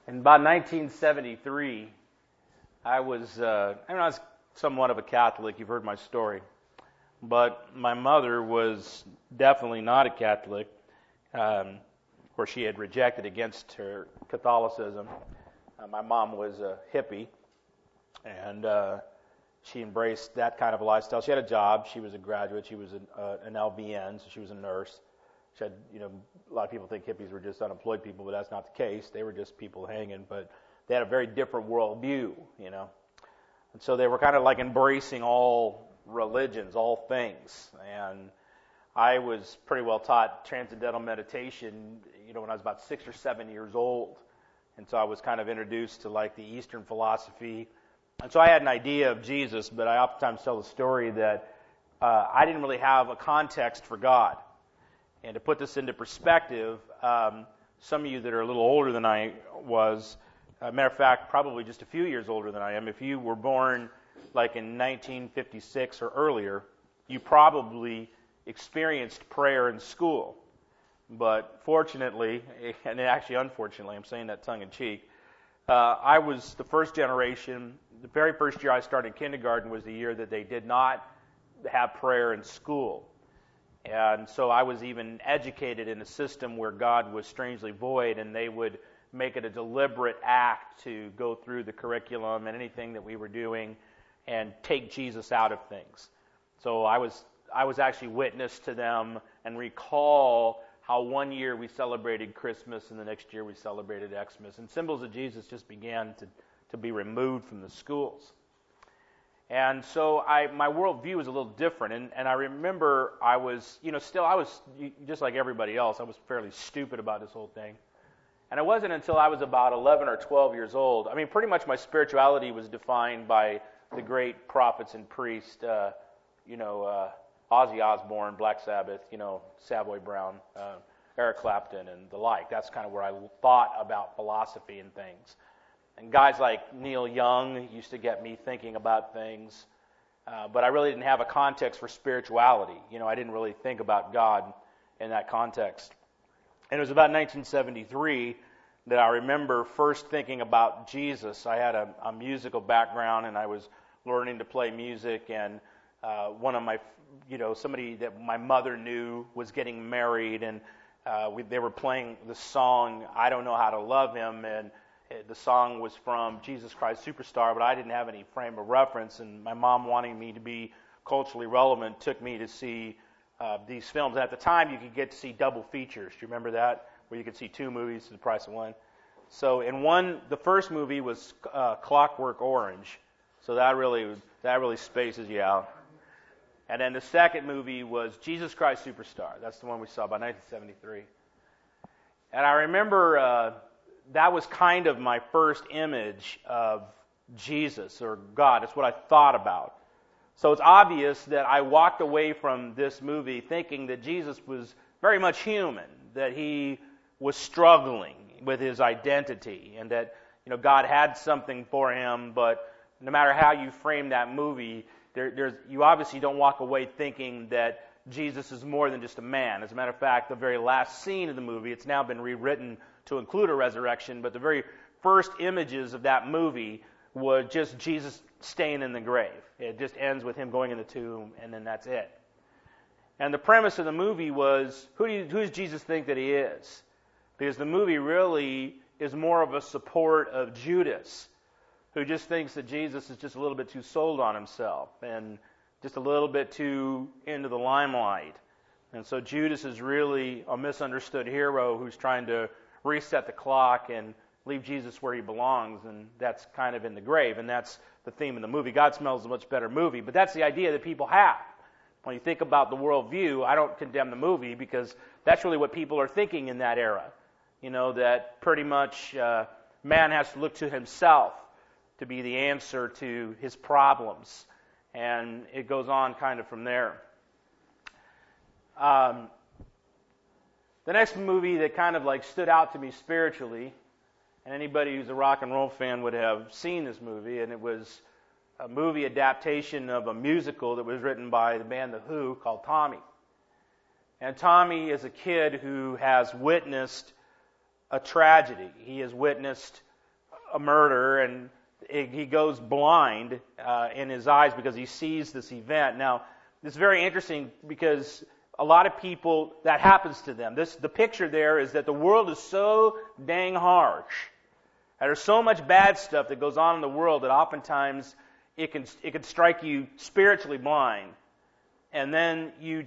In about 1973, I was somewhat of a Catholic. You've heard my story. But my mother was definitely not a Catholic, where she had rejected against her Catholicism. My mom was a hippie, and she embraced that kind of a lifestyle. She had a job. She was a graduate. She was an LVN, so she was a nurse. She had, a lot of people think hippies were just unemployed people, but that's not the case. They were just people hanging, but they had a very different worldview, And so they were kind of like embracing all religions, all things. And I was pretty well taught transcendental meditation, when I was about 6 or 7 years old. And so I was kind of introduced to like the Eastern philosophy. And so I had an idea of Jesus, but I oftentimes tell the story that I didn't really have a context for God. And to put this into perspective, some of you that are a little older than I was, matter of fact, probably just a few years older than I am, if you were born like in 1956 or earlier, you probably experienced prayer in school. But fortunately, and actually unfortunately, I'm saying that tongue in cheek, I was the first generation. The very first year I started kindergarten was the year that they did not have prayer in school. And so I was even educated in a system where God was strangely void, and they would make it a deliberate act to go through the curriculum and anything that we were doing and take Jesus out of things. So I was actually witness to them and recall how one year we celebrated Christmas and the next year we celebrated Xmas. And symbols of Jesus just began to be removed from the schools. And so my worldview was a little different. And I remember I was just like everybody else, I was fairly stupid about this whole thing. And it wasn't until I was about 11 or 12 years old. I mean, pretty much my spirituality was defined by the great prophets and priests, Ozzy Osbourne, Black Sabbath, Savoy Brown, Eric Clapton, and the like. That's kind of where I thought about philosophy and things. And guys like Neil Young used to get me thinking about things, but I really didn't have a context for spirituality. I didn't really think about God in that context. And it was about 1973 that I remember first thinking about Jesus. I had a musical background, and I was learning to play music, and one of my, somebody that my mother knew was getting married, and they were playing the song, I Don't Know How to Love Him, and the song was from Jesus Christ Superstar, but I didn't have any frame of reference, and my mom, wanting me to be culturally relevant, took me to see these films. At the time, you could get to see double features. Do you remember that? Where you could see two movies for the price of one. So the first movie was Clockwork Orange. So that really spaces you out. And then the second movie was Jesus Christ Superstar. That's the one we saw by 1973. And I remember that was kind of my first image of Jesus or God. It's what I thought about. So it's obvious that I walked away from this movie thinking that Jesus was very much human, that he was struggling with his identity, and that God had something for him. But no matter how you frame that movie, you obviously don't walk away thinking that Jesus is more than just a man. As a matter of fact, the very last scene of the movie, it's now been rewritten to include a resurrection, but the very first images of that movie were just Jesus staying in the grave. It just ends with him going in the tomb, and then that's it. And the premise of the movie was, who does Jesus think that he is? Because the movie really is more of a support of Judas, who just thinks that Jesus is just a little bit too sold on himself and just a little bit too into the limelight. And so Judas is really a misunderstood hero who's trying to reset the clock and leave Jesus where he belongs, and that's kind of in the grave, and that's the theme of the movie. Godsmell is a much better movie, but that's the idea that people have. When you think about the worldview, I don't condemn the movie because that's really what people are thinking in that era. That pretty much man has to look to himself to be the answer to his problems, and it goes on kind of from there. The next movie that kind of like stood out to me spiritually, and anybody who's a rock and roll fan would have seen this movie, and it was a movie adaptation of a musical that was written by the band The Who called Tommy. And Tommy is a kid who has witnessed a tragedy. He has witnessed a murder, and he goes blind in his eyes because he sees this event. Now, it's very interesting because a lot of people, that happens to them. The picture there is that the world is so dang harsh. And there's so much bad stuff that goes on in the world that oftentimes it can strike you spiritually blind. And then you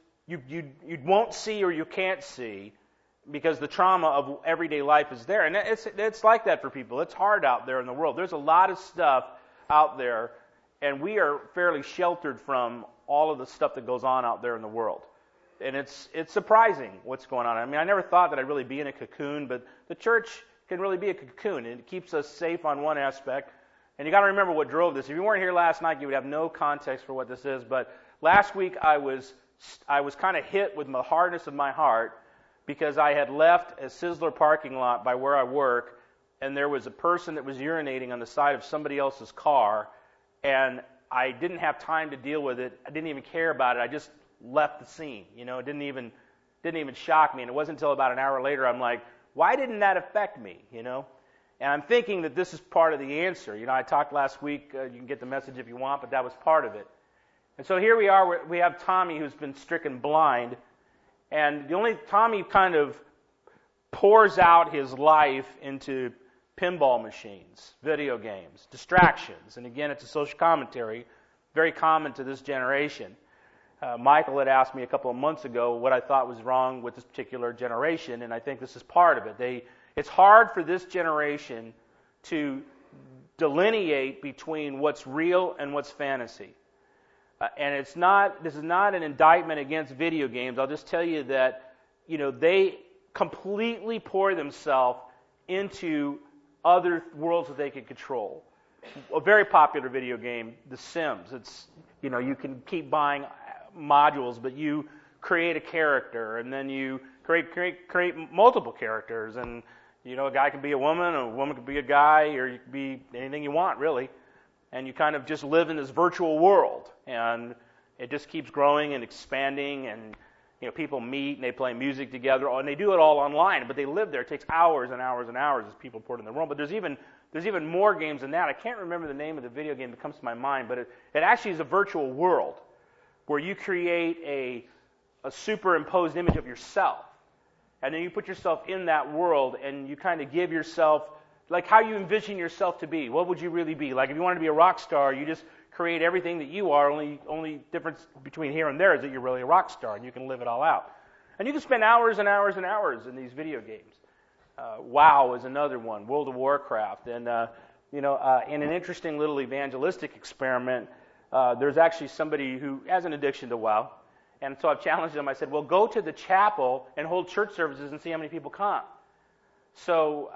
won't see, or you can't see, because the trauma of everyday life is there. And it's like that for people. It's hard out there in the world. There's a lot of stuff out there, and we are fairly sheltered from all of the stuff that goes on out there in the world. And it's surprising what's going on. I mean, I never thought that I'd really be in a cocoon, but the church can really be a cocoon. It keeps us safe on one aspect. And you got to remember what drove this. If you weren't here last night, you would have no context for what this is. But last week I was kind of hit with the hardness of my heart because I had left a Sizzler parking lot by where I work, and there was a person that was urinating on the side of somebody else's car, and I didn't have time to deal with it. I didn't even care about it. I just left the scene. You know, it didn't even shock me. And it wasn't until about an hour later I'm like, why didn't that affect me? You know, and I'm thinking that this is part of the answer. You know, I talked last week. You can get the message if you want, but that was part of it. And so here we are. We have Tommy who's been stricken blind, and Tommy kind of pours out his life into pinball machines, video games, distractions. And again, it's a social commentary, very common to this generation. Michael had asked me a couple of months ago what I thought was wrong with this particular generation, and I think this is part of it. It's hard for this generation to delineate between what's real and what's fantasy. And this is not an indictment against video games. I'll just tell you that, you know, they completely pour themselves into other worlds that they can control. A very popular video game, The Sims. It's, you know, you can keep buying modules, but you create a character, and then you create multiple characters, and you know, a guy can be a woman can be a guy, or you can be anything you want, really. And you kind of just live in this virtual world, and it just keeps growing and expanding, and you know, people meet and they play music together, and they do it all online, but they live there. It takes hours and hours and hours as people pour it in the room. But there's even more games than that. I can't remember the name of the video game that comes to my mind, but it actually is a virtual world where you create a superimposed image of yourself. And then you put yourself in that world, and you kind of give yourself, like how you envision yourself to be. What would you really be? Like if you wanted to be a rock star, you just create everything that you are. Only difference between here and there is that you're really a rock star, and you can live it all out. And you can spend hours and hours and hours in these video games. WoW is another one, World of Warcraft. And, in an interesting little evangelistic experiment, there's actually somebody who has an addiction to WoW. And so I've challenged them. I said, well, go to the chapel and hold church services and see how many people come. So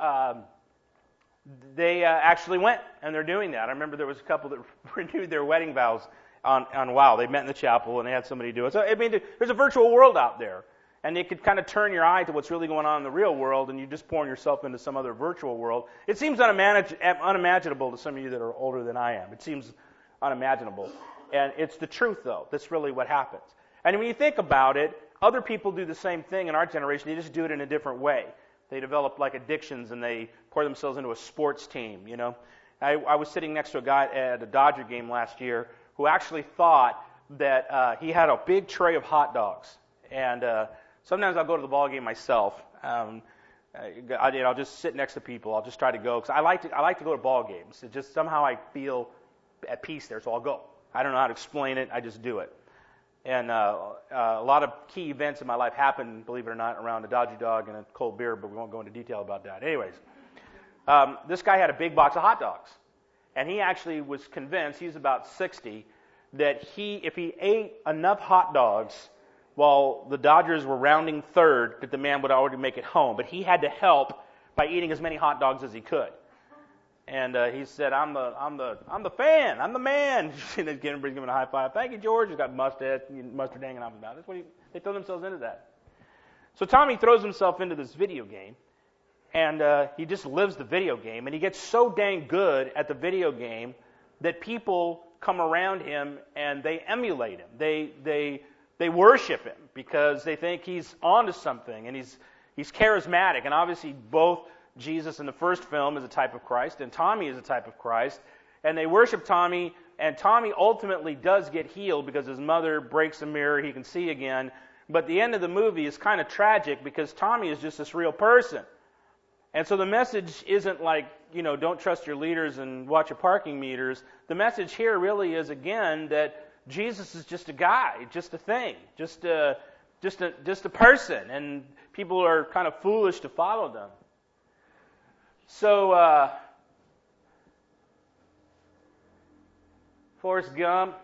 they actually went, and they're doing that. I remember there was a couple that renewed their wedding vows on WoW. They met in the chapel, and they had somebody do it. So, I mean, there's a virtual world out there. And it could kind of turn your eye to what's really going on in the real world, and you're just pouring yourself into some other virtual world. It seems unimaginable to some of you that are older than I am. It seems unimaginable. And it's the truth, though. That's really what happens. And when you think about it, other people do the same thing in our generation. They just do it in a different way. They develop like addictions, and they pour themselves into a sports team, you know. I was sitting next to a guy at a Dodger game last year who actually thought that he had a big tray of hot dogs. And sometimes I'll go to the ball game myself. I'll just sit next to people. I'll just try to go because I like to go to ball games. It just somehow I feel at peace there, so I'll go. I don't know how to explain it. I just do it. And a lot of key events in my life happen, believe it or not, around a Dodgy dog and a cold beer, but we won't go into detail about that. Anyways, this guy had a big box of hot dogs, and he actually was convinced, he's about 60, that if he ate enough hot dogs while the Dodgers were rounding third, that the man would already make it home. But he had to help by eating as many hot dogs as he could. And he said, I'm the fan, I'm the man. And then everybody's giving him a high five. Thank you, George. He's got mustard hanging off his mouth. That's what they throw themselves into that. So Tommy throws himself into this video game, and he just lives the video game. And he gets so dang good at the video game that people come around him and they emulate him. They worship him because they think he's onto something, and he's charismatic. And obviously both Jesus in the first film is a type of Christ, and Tommy is a type of Christ. And they worship Tommy, and Tommy ultimately does get healed because his mother breaks a mirror, he can see again. But the end of the movie is kind of tragic because Tommy is just this real person. And so the message isn't like, don't trust your leaders and watch your parking meters. The message here really is, again, that Jesus is just a guy, just a thing, just a person, and people are kind of foolish to follow them. So, Forrest Gump.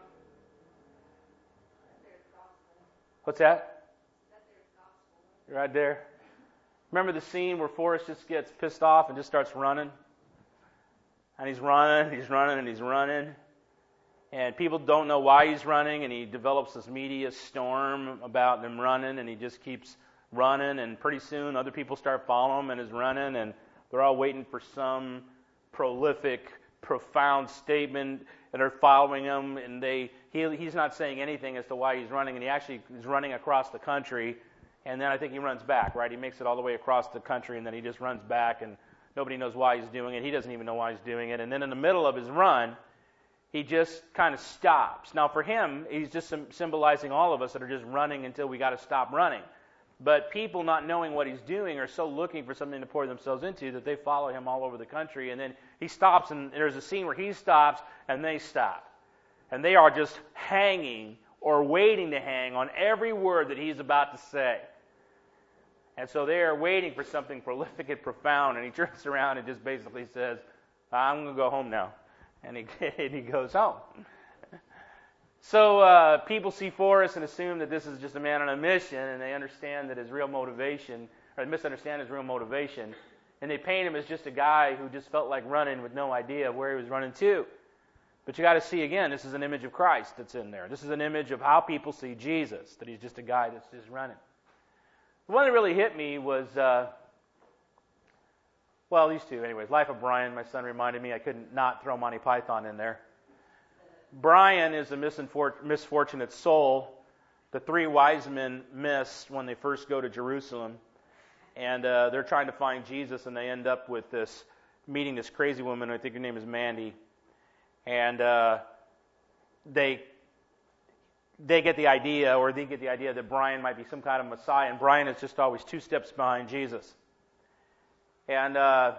What's that? Right there. Remember the scene where Forrest just gets pissed off and just starts running? And he's running, and he's running. And people don't know why he's running, and he develops this media storm about him running, and he just keeps running, and pretty soon other people start following him and he's running, and they're all waiting for some prolific, profound statement, and they're following him, and he's not saying anything as to why he's running, and he actually is running across the country. And then I think he runs back, right? He makes it all the way across the country, and then he just runs back, and nobody knows why he's doing it. He doesn't even know why he's doing it. And then in the middle of his run, he just kind of stops. Now for him, he's just symbolizing all of us that are just running until we got to stop running. But people not knowing what he's doing are so looking for something to pour themselves into that they follow him all over the country. And then he stops, and there's a scene where he stops, and they stop. And they are just hanging or waiting to hang on every word that he's about to say. And so they are waiting for something prolific and profound, and he turns around and just basically says, I'm going to go home now. And he goes home. So people see Forrest and assume that this is just a man on a mission, and they understand that his real motivation, or misunderstand his real motivation, and they paint him as just a guy who just felt like running with no idea of where he was running to. But you got to see again, this is an image of Christ that's in there. This is an image of how people see Jesus, that he's just a guy that's just running. The one that really hit me was, these two anyways. Life of Brian, my son reminded me I couldn't not throw Monty Python in there. Brian is a misfortunate soul. The three wise men miss when they first go to Jerusalem. And they're trying to find Jesus, and they end up with meeting this crazy woman, I think her name is Mandy. And they get the idea that Brian might be some kind of Messiah, and Brian is just always 2 steps behind Jesus. And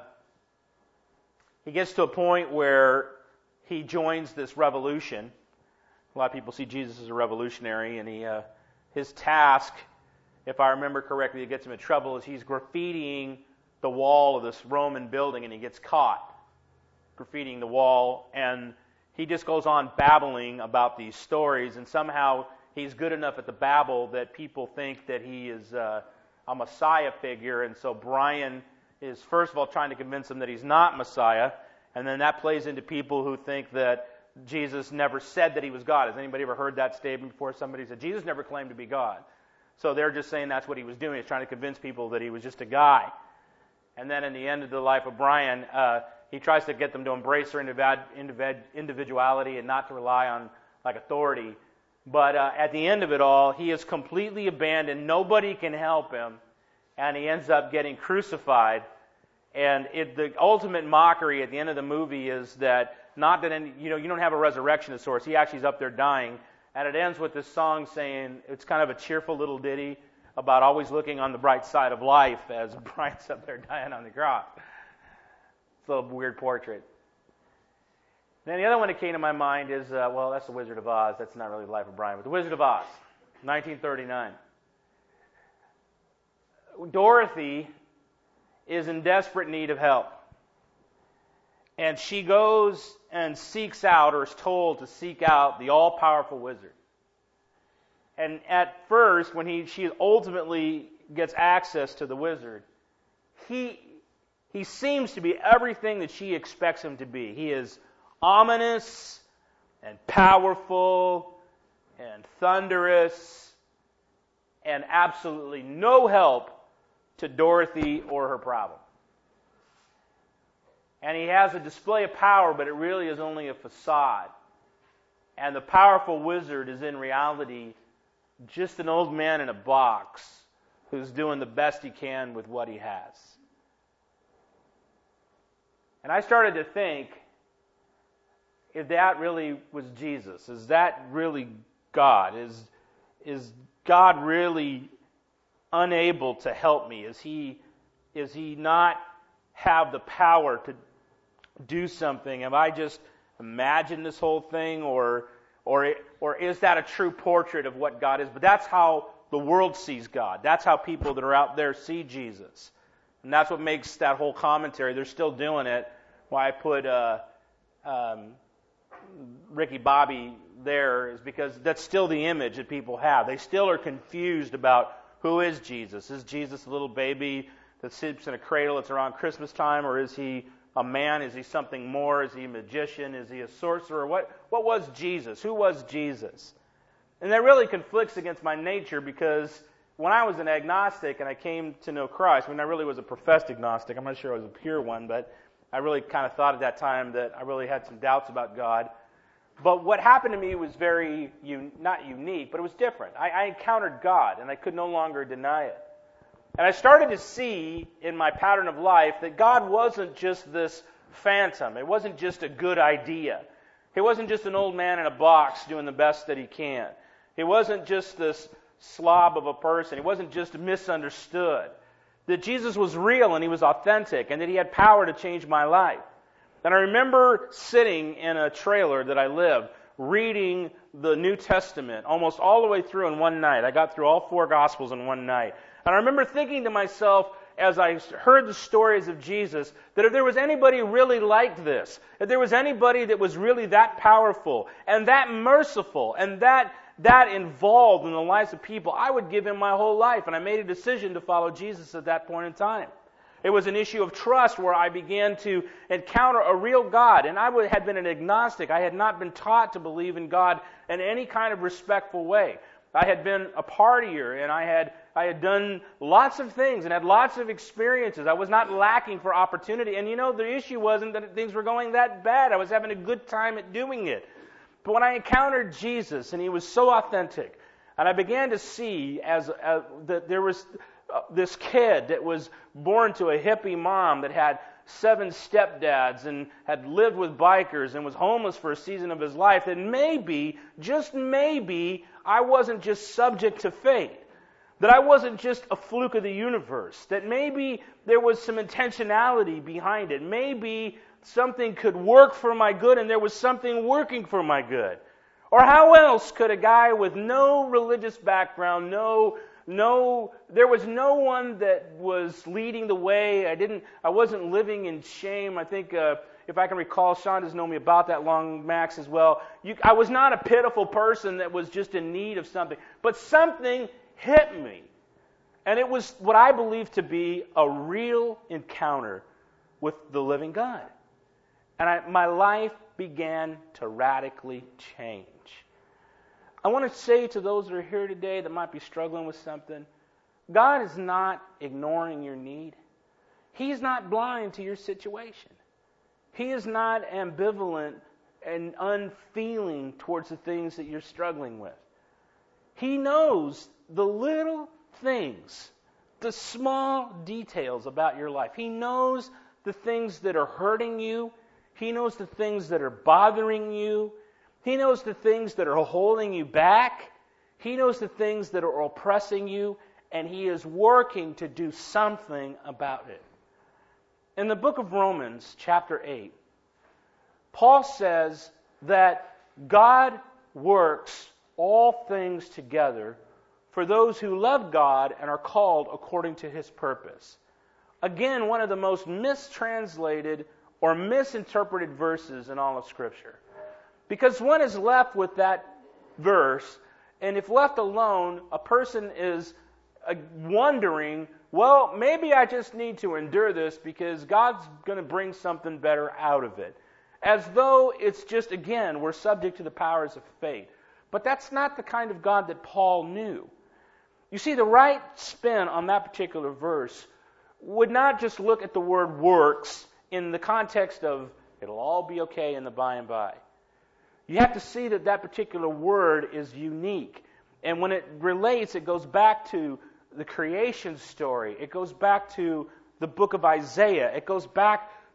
he gets to a point where he joins this revolution. A lot of people see Jesus as a revolutionary, and his task, if I remember correctly, that gets him in trouble, is he's graffitiing the wall of this Roman building, and he gets caught graffitiing the wall, and he just goes on babbling about these stories, and somehow he's good enough at the babble that people think that he is a Messiah figure, and so Brian is first of all trying to convince him that he's not Messiah, and then that plays into people who think that Jesus never said that he was God. Has anybody ever heard that statement before? Somebody said, Jesus never claimed to be God. So they're just saying that's what he was doing. He's trying to convince people that he was just a guy. And then in the end of the life of Brian, he tries to get them to embrace their individuality and not to rely on authority. But at the end of it all, he is completely abandoned. Nobody can help him. And he ends up getting crucified. And the ultimate mockery at the end of the movie is that you don't have a resurrection of sorts. He actually is up there dying. And it ends with this song saying, it's kind of a cheerful little ditty about always looking on the bright side of life as Brian's up there dying on the cross. It's a little weird portrait. Then the other one that came to my mind is, that's The Wizard of Oz. That's not really the life of Brian, but The Wizard of Oz, 1939. Dorothy is in desperate need of help. And she goes and seeks out, or is told to seek out, the all-powerful wizard. And at first, when she ultimately gets access to the wizard, he seems to be everything that she expects him to be. He is ominous and powerful and thunderous and absolutely no help to Dorothy or her problem. And he has a display of power, but it really is only a facade. And the powerful wizard is in reality just an old man in a box who's doing the best he can with what he has. And I started to think, if that really was Jesus, is that really God? Is God really unable to help me? Is he not have the power to do something? Have I just imagined this whole thing, or is that a true portrait of what God is? But that's how the world sees God. That's how people that are out there see Jesus. And that's what makes that whole commentary, they're still doing it, why I put Ricky Bobby there, is because that's still the image that people have. They still are confused about who is Jesus. Is Jesus a little baby that sleeps in a cradle? It's around Christmas time, or is he a man? Is he something more? Is he a magician? Is he a sorcerer? What was Jesus? Who was Jesus? And that really conflicts against my nature, because when I was an agnostic and I came to know Christ, I really was a professed agnostic. I'm not sure I was a pure one, but I really kind of thought at that time that I really had some doubts about God. But what happened to me was very, not unique, but it was different. I encountered God, and I could no longer deny it. And I started to see in my pattern of life that God wasn't just this phantom. It wasn't just a good idea. He wasn't just an old man in a box doing the best that he can. He wasn't just this slob of a person. He wasn't just misunderstood. That Jesus was real and he was authentic, and that he had power to change my life. And I remember sitting in a trailer that I lived, reading the New Testament almost all the way through in one night. I got through all 4 Gospels in one night. And I remember thinking to myself, as I heard the stories of Jesus, that if there was anybody really like this, if there was anybody that was really that powerful and that merciful and that involved in the lives of people, I would give him my whole life. And I made a decision to follow Jesus at that point in time. It was an issue of trust where I began to encounter a real God. And I had been an agnostic. I had not been taught to believe in God in any kind of respectful way. I had been a partier, and I had done lots of things and had lots of experiences. I was not lacking for opportunity. And the issue wasn't that things were going that bad. I was having a good time at doing it. But when I encountered Jesus, and he was so authentic, and I began to see that there was this kid that was born to a hippie mom that had 7 stepdads and had lived with bikers and was homeless for a season of his life, that maybe, just maybe, I wasn't just subject to fate. That I wasn't just a fluke of the universe. That maybe there was some intentionality behind it. Maybe something could work for my good, and there was something working for my good. Or how else could a guy with no religious background, there was no one that was leading the way. I wasn't living in shame. I think, if I can recall, Sean has known me about that long, Max, as well. I was not a pitiful person that was just in need of something. But something hit me. And it was what I believe to be a real encounter with the living God. And my life began to radically change. I want to say to those that are here today that might be struggling with something, God is not ignoring your need. He's not blind to your situation. He is not ambivalent and unfeeling towards the things that you're struggling with. He knows the little things, the small details about your life. He knows the things that are hurting you. He knows the things that are bothering you. He knows the things that are holding you back. He knows the things that are oppressing you, and he is working to do something about it. In the book of Romans, chapter 8, Paul says that God works all things together for those who love God and are called according to his purpose. Again, one of the most mistranslated or misinterpreted verses in all of Scripture. Because one is left with that verse, and if left alone, a person is wondering, well, maybe I just need to endure this because God's going to bring something better out of it. As though it's just, again, we're subject to the powers of fate. But that's not the kind of God that Paul knew. You see, the right spin on that particular verse would not just look at the word works in the context of it'll all be okay in the by and by. You have to see that particular word is unique. And when it relates, it goes back to the creation story. It goes back to the book of Isaiah. It goes back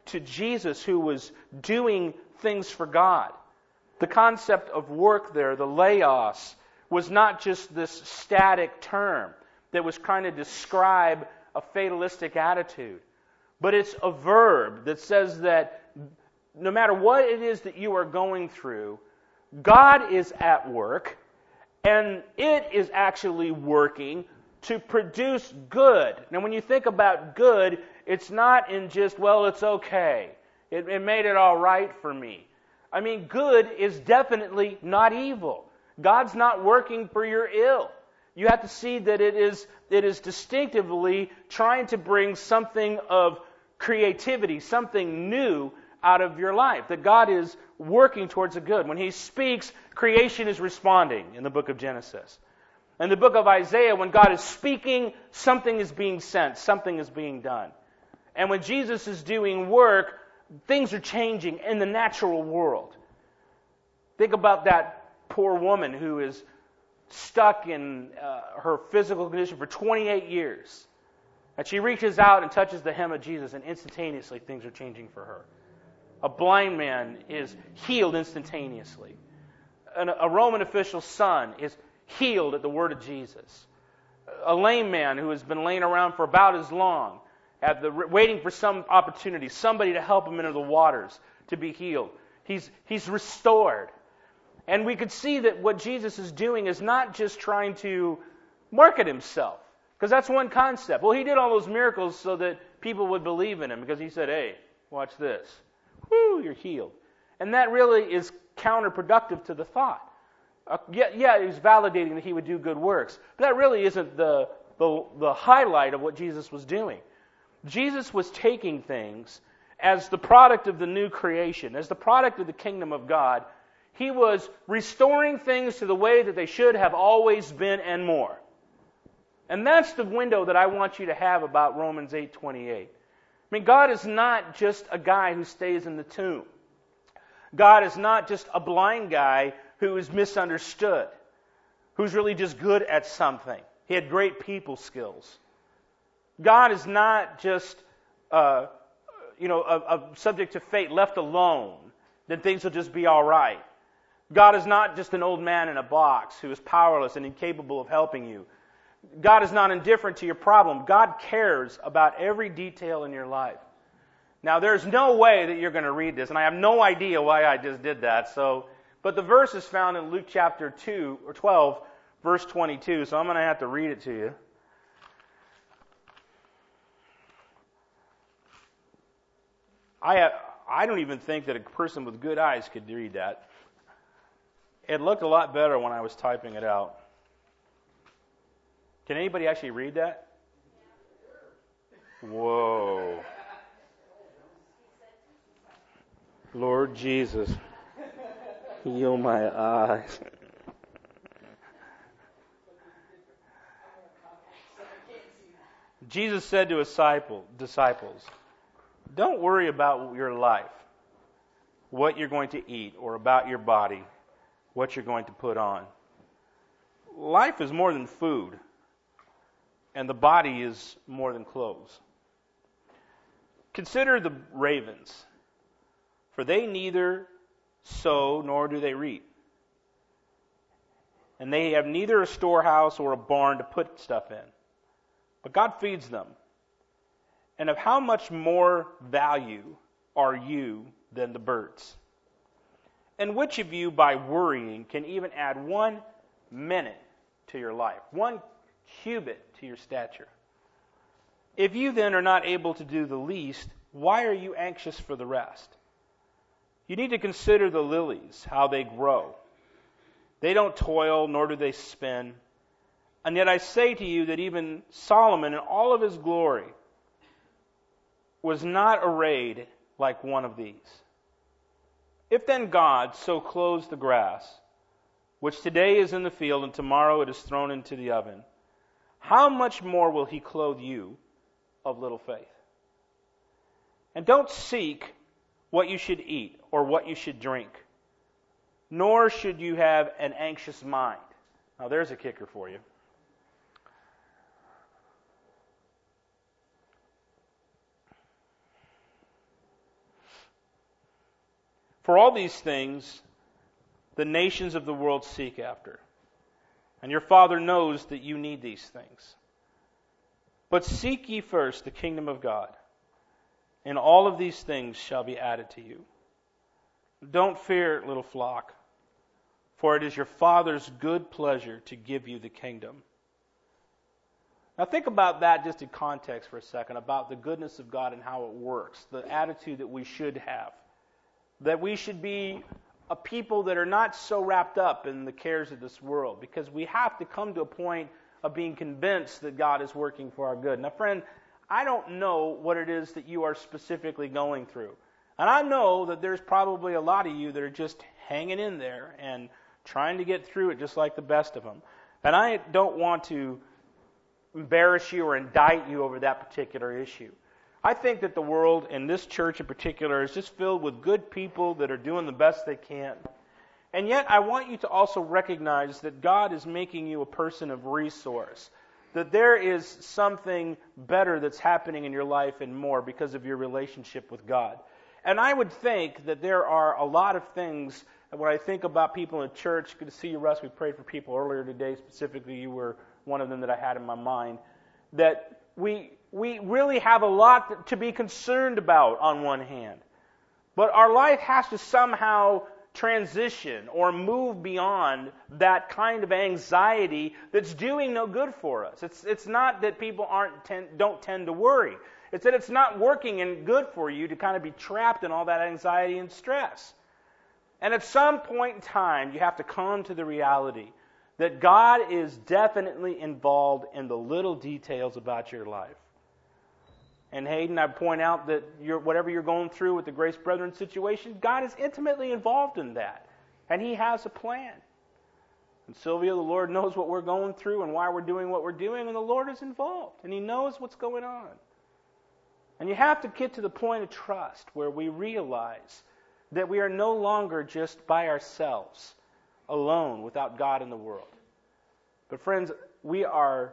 to Jesus, who was doing things for God. The concept of work there, the laos, was not just this static term that was trying to describe a fatalistic attitude, but it's a verb that says that no matter what it is that you are going through, God is at work, and it is actually working to produce good. Now, when you think about good, it's not in just, well, it's okay. It made it all right for me. I mean, good is definitely not evil. God's not working for your ill. You have to see that it is distinctively trying to bring something of creativity, something new out of your life, that God is working towards a good. When He speaks, creation is responding in the book of Genesis. In the book of Isaiah, when God is speaking, something is being sent, something is being done. And when Jesus is doing work, things are changing in the natural world. Think about that poor woman who is stuck in her physical condition for 28 years. And she reaches out and touches the hem of Jesus, and instantaneously things are changing for her. A blind man is healed instantaneously. A Roman official's son is healed at the word of Jesus. A lame man who has been laying around for about as long, waiting for some opportunity, somebody to help him into the waters to be healed. He's restored. And we could see that what Jesus is doing is not just trying to market Himself, because that's one concept. Well, He did all those miracles so that people would believe in Him, because He said, hey, watch this. Woo, you're healed. And that really is counterproductive to the thought. Yeah, He was validating that He would do good works, but that really isn't the highlight of what Jesus was doing. Jesus was taking things as the product of the new creation, as the product of the kingdom of God. He was restoring things to the way that they should have always been and more. And that's the window that I want you to have about Romans 8:28. I mean, God is not just a guy who stays in the tomb. God is not just a blind guy who is misunderstood, who's really just good at something. He had great people skills. God is not just a subject to fate, left alone, then things will just be all right. God is not just an old man in a box who is powerless and incapable of helping you. God is not indifferent to your problem. God cares about every detail in your life. Now, there's no way that you're going to read this, and I have no idea why I just did that. But the verse is found in Luke chapter 12, verse 22, so I'm going to have to read it to you. I don't even think that a person with good eyes could read that. It looked a lot better when I was typing it out. Can anybody actually read that? Whoa. Lord Jesus, heal my eyes. Jesus said to His disciples, don't worry about your life, what you're going to eat, or about your body, what you're going to put on. Life is more than food, and the body is more than clothes. Consider the ravens, for they neither sow nor do they reap, and they have neither a storehouse or a barn to put stuff in, but God feeds them. And of how much more value are you than the birds? And which of you, by worrying, can even add 1 minute to your life, 1 cubit to your stature? If you then are not able to do the least, why are you anxious for the rest? You need to consider the lilies, how they grow. They don't toil, nor do they spin. And yet I say to you that even Solomon in all of his glory was not arrayed like one of these. If then God so clothes the grass, which today is in the field and tomorrow it is thrown into the oven, how much more will He clothe you of little faith? And don't seek what you should eat or what you should drink, nor should you have an anxious mind. Now there's a kicker for you. For all these things the nations of the world seek after. And your Father knows that you need these things. But seek ye first the kingdom of God, and all of these things shall be added to you. Don't fear, little flock, for it is your Father's good pleasure to give you the kingdom. Now think about that just in context for a second, about the goodness of God and how it works, the attitude that we should have. That we should be a people that are not so wrapped up in the cares of this world, because we have to come to a point of being convinced that God is working for our good. Now, friend, I don't know what it is that you are specifically going through. And I know that there's probably a lot of you that are just hanging in there and trying to get through it just like the best of them. And I don't want to embarrass you or indict you over that particular issue. I think that the world, and this church in particular, is just filled with good people that are doing the best they can. And yet I want you to also recognize that God is making you a person of resource. That there is something better that's happening in your life and more because of your relationship with God. And I would think that there are a lot of things, when I think about people in church, good to see you, Russ, we prayed for people earlier today, specifically you were one of them that I had in my mind, that we really have a lot to be concerned about on one hand. But our life has to somehow transition or move beyond that kind of anxiety that's doing no good for us. It's not that people don't tend to worry. It's that it's not working and good for you to kind of be trapped in all that anxiety and stress. And at some point in time, you have to come to the reality that God is definitely involved in the little details about your life. And Hayden, I point out that whatever you're going through with the Grace Brethren situation, God is intimately involved in that. And He has a plan. And Sylvia, the Lord knows what we're going through and why we're doing what we're doing, and the Lord is involved. And He knows what's going on. And you have to get to the point of trust where we realize that we are no longer just by ourselves, alone, without God in the world. But friends, we are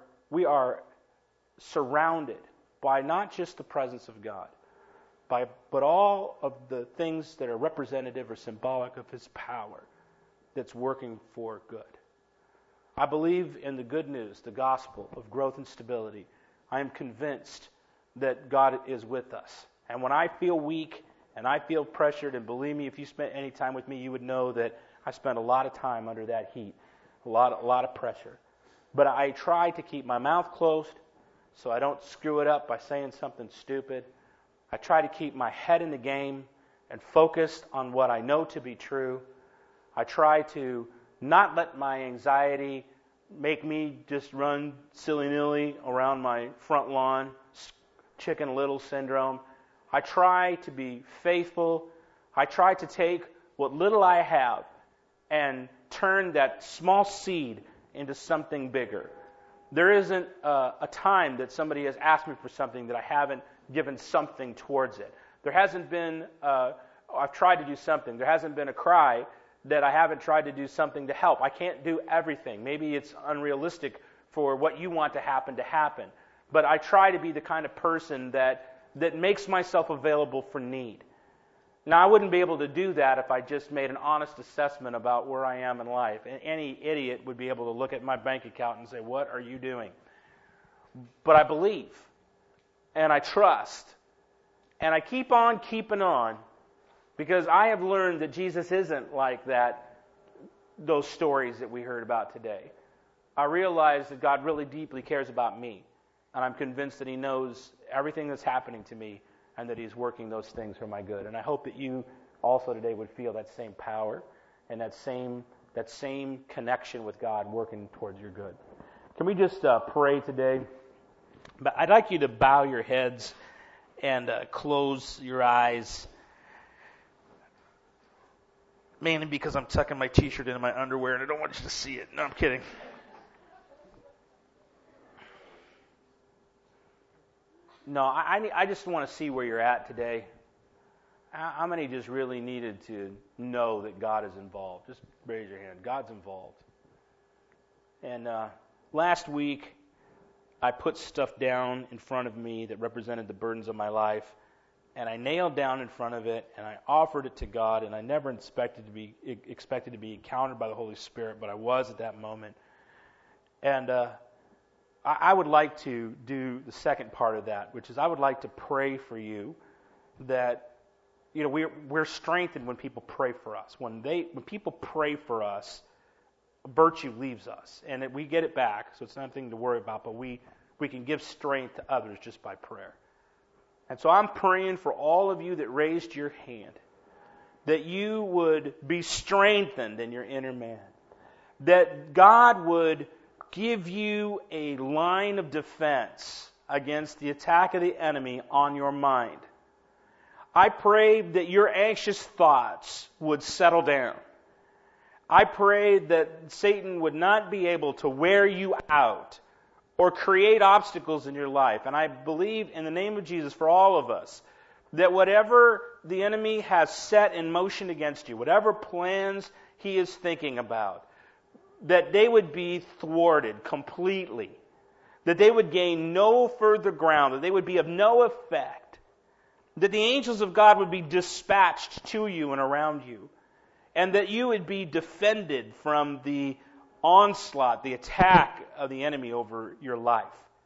surrounded by not just the presence of God, but all of the things that are representative or symbolic of His power that's working for good. I believe in the good news, the gospel of growth and stability. I am convinced that God is with us. And when I feel weak and I feel pressured, and believe me, if you spent any time with me, you would know that I spend a lot of time under that heat, a lot of pressure. But I try to keep my mouth closed so I don't screw it up by saying something stupid. I try to keep my head in the game and focused on what I know to be true. I try to not let my anxiety make me just run silly-nilly around my front lawn, Chicken Little syndrome. I try to be faithful. I try to take what little I have and turn that small seed into something bigger. There isn't a time that somebody has asked me for something that I haven't given something towards it. There hasn't been, I've tried to do something. There hasn't been a cry that I haven't tried to do something to help. I can't do everything. Maybe it's unrealistic for what you want to happen. But I try to be the kind of person that makes myself available for need. Now, I wouldn't be able to do that if I just made an honest assessment about where I am in life. And any idiot would be able to look at my bank account and say, "What are you doing?" But I believe, and I trust, and I keep on keeping on, because I have learned that Jesus isn't like those stories that we heard about today. I realize that God really deeply cares about me, and I'm convinced that He knows everything that's happening to me, and that He's working those things for my good. And I hope that you also today would feel that same power and that same connection with God working towards your good. Can we just pray today? But I'd like you to bow your heads and close your eyes. Mainly because I'm tucking my t-shirt into my underwear and I don't want you to see it. No, I'm kidding. No, I just want to see where you're at today. How many just really needed to know that God is involved? Just raise your hand. God's involved. And last week, I put stuff down in front of me that represented the burdens of my life. and I nailed down in front of it, and I offered it to God, and I never expected to be encountered by the Holy Spirit, but I was at that moment. And I would like to do the second part of that, which is I would like to pray for you that, you know, we're strengthened when people pray for us. When people pray for us, virtue leaves us, and we get it back, so it's nothing to worry about, but we can give strength to others just by prayer. And so I'm praying for all of you that raised your hand, that you would be strengthened in your inner man, that God would give you a line of defense against the attack of the enemy on your mind. I pray that your anxious thoughts would settle down. I pray that Satan would not be able to wear you out or create obstacles in your life. And I believe in the name of Jesus for all of us that whatever the enemy has set in motion against you, whatever plans he is thinking about, that they would be thwarted completely, that they would gain no further ground, that they would be of no effect, that the angels of God would be dispatched to you and around you, and that you would be defended from the onslaught, the attack of the enemy over your life.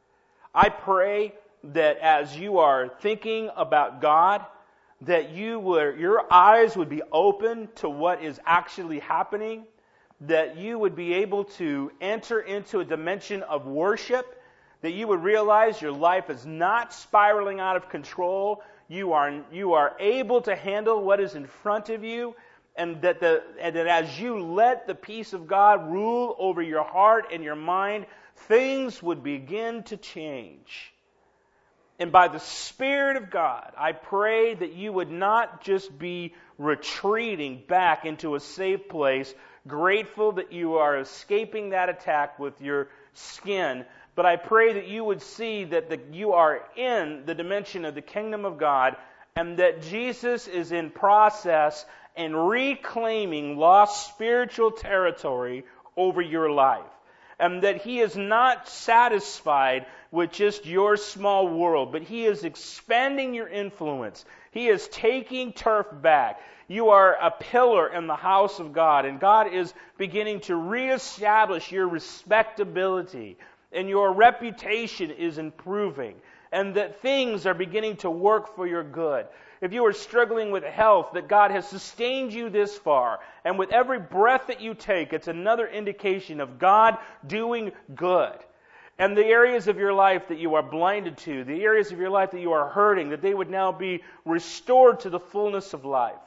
I pray that as you are thinking about God, that your eyes would be open to what is actually happening, that you would be able to enter into a dimension of worship, that you would realize your life is not spiraling out of control. You are able to handle what is in front of you, and that as you let the peace of God rule over your heart and your mind, things would begin to change. And by the Spirit of God, I pray that you would not just be retreating back into a safe place, grateful that you are escaping that attack with your skin, but I pray that you would see that you are in the dimension of the kingdom of God, and that Jesus is in process and reclaiming lost spiritual territory over your life. And that He is not satisfied with just your small world, but He is expanding your influence. He is taking turf back. You are a pillar in the house of God, and God is beginning to reestablish your respectability, and your reputation is improving, and that things are beginning to work for your good. If you are struggling with health, that God has sustained you this far, and with every breath that you take, it's another indication of God doing good. And the areas of your life that you are blinded to, the areas of your life that you are hurting, that they would now be restored to the fullness of life.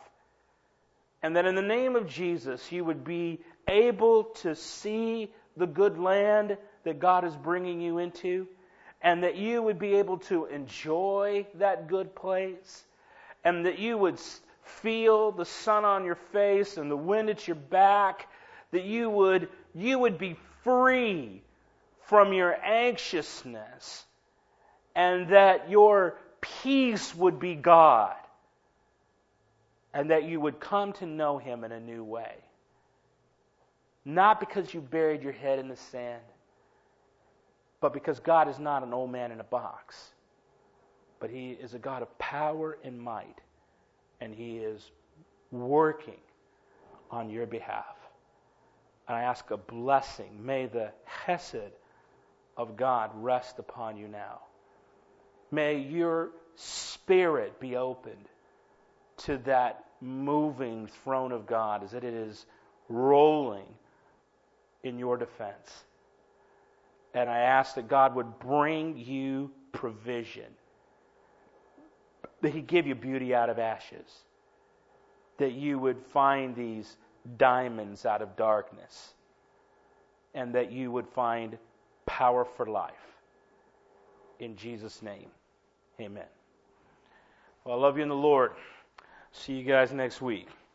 And that in the name of Jesus, you would be able to see the good land that God is bringing you into, and that you would be able to enjoy that good place, and that you would feel the sun on your face and the wind at your back, that you would be free from your anxiousness, and that your peace would be God, and that you would come to know Him in a new way. Not because you buried your head in the sand, but because God is not an old man in a box, but He is a God of power and might, and He is working on your behalf. And I ask a blessing. May the chesed of God rest upon you now. May your spirit be opened to that moving throne of God as it is rolling in your defense. And I ask that God would bring you provision, that He'd give you beauty out of ashes, that you would find these diamonds out of darkness, and that you would find power for life. In Jesus' name, amen. Well, I love you in the Lord. See you guys next week.